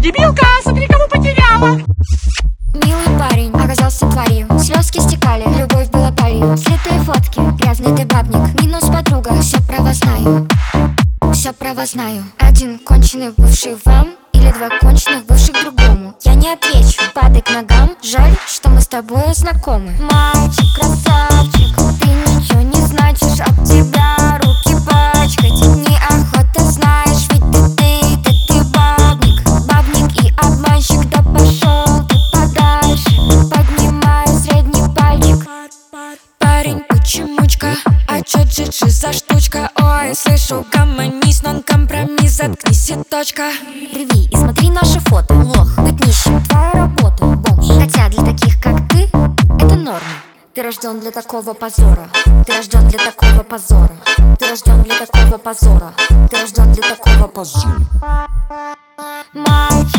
Дебилка, смотри, кого потеряла. Милый парень оказался тварью, слезки стекали, любовь была палью. Слитые фотки, грязный ты бабник, минус подруга, все про вас знаю. Все про вас знаю. Один конченый бывший вам или два конченых бывших другому. Я не отвечу, падай к ногам. Жаль, что мы с тобой знакомы. Мальчик, красавчик, ты ничего не значишь, об тебя руки пачкать неохота, знаешь, ведь ты бабник. Бабник и обманщик, да пошел ты подальше. Поднимаю средний пальчик. Парень, почемучка, а чё джиджи за штучка? Ой, слышу, гомонись, нон-компромисс, заткнись и точка. Рви и смотри наши фото, лох, быть нищим, твоя работа, бомж. Хотя для таких, как ты, это норма. Ты рожден для такого позора. Ты рожден для такого позора. Ты рожден для такого позора. Ты рожден для такого позора. Мальчик.